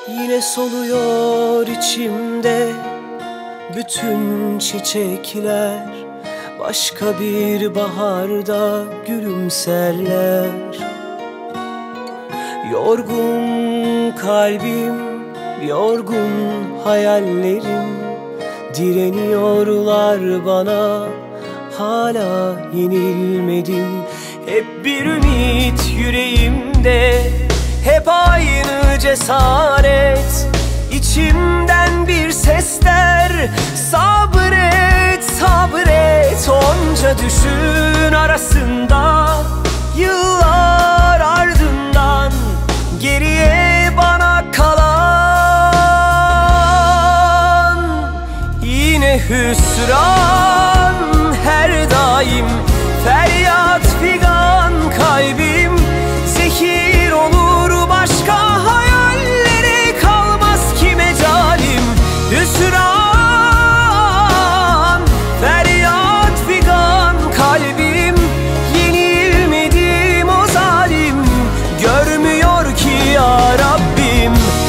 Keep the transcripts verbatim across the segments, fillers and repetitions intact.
Yine soluyor içimde bütün çiçekler, başka bir baharda gülümserler. Yorgun kalbim, yorgun hayallerim direniyorlar bana, hala yenilmedim. Hep bir ümit yüreğimde, hep aynı cesaret. İçimden bir sesler, sabret, sabret. Onca düşün arasında, yıllar ardından geriye bana kalan yine hüsran. Her daim feryat figan, kalbim zehir olur başka hayallere kalmaz ki mecalim. Hüsran, feryat figan, kalbim yenilmedim o zalim, görmüyor ki ya Rabbim.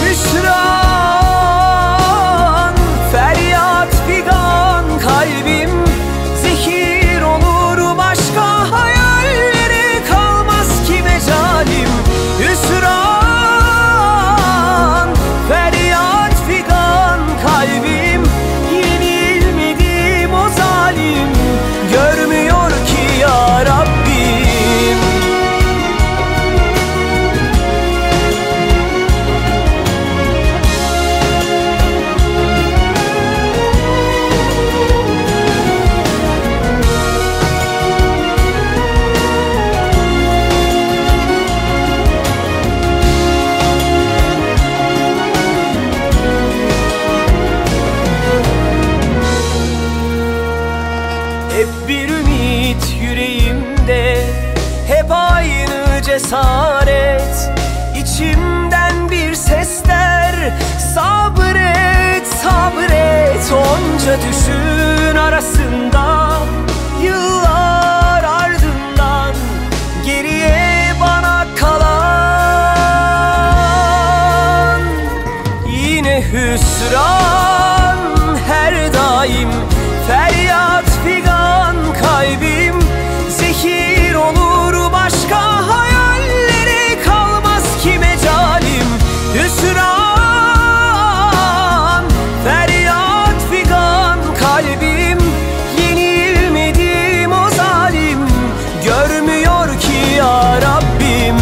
Hüsran, feryat figan, kalbim zehir olur başka hayallere kalmaz ki mecalim. Hüsran, feryat figan, kalbim yenilmedim o zalim, görmüyor ki ya Rabbim. Hep bir ümit yüreğimde, hep aynı cesaret. İçimden bir sesler, sabret, sabret. Onca düşün arasında, yıllar ardından geriye bana kalan yine hüsran. Her daim feryat figan, kalbim zehir olur başka hayallere kalmaz ki mecalim. Hüsran, feryat figan, kalbim yenilmedim o zalim, görmüyor ki ya Rabbim.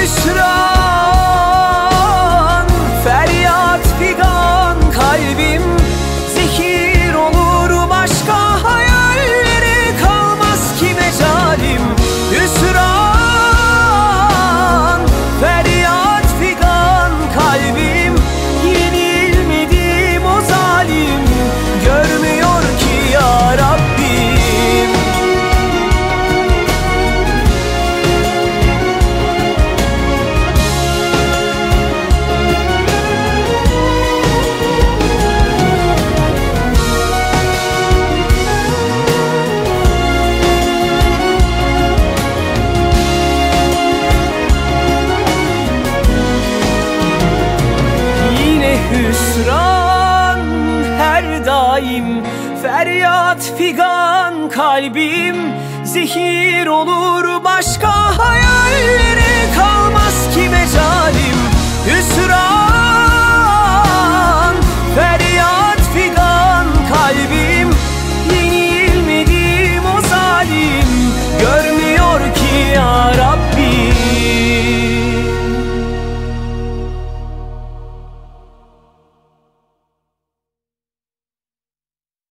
Hüsran, feryat figan, kalbim zehir olur başka hayallere kalmaz ki mecalim. Hüsran, feryat figan, kalbim yenilmedim o zalim, görmüyor ki ya Rabbim. Hüsran, her daim feryat figan, kalbim zehir olur başka hayallere kalmaz ki mecalim. Hüsran, feryat figan, kalbim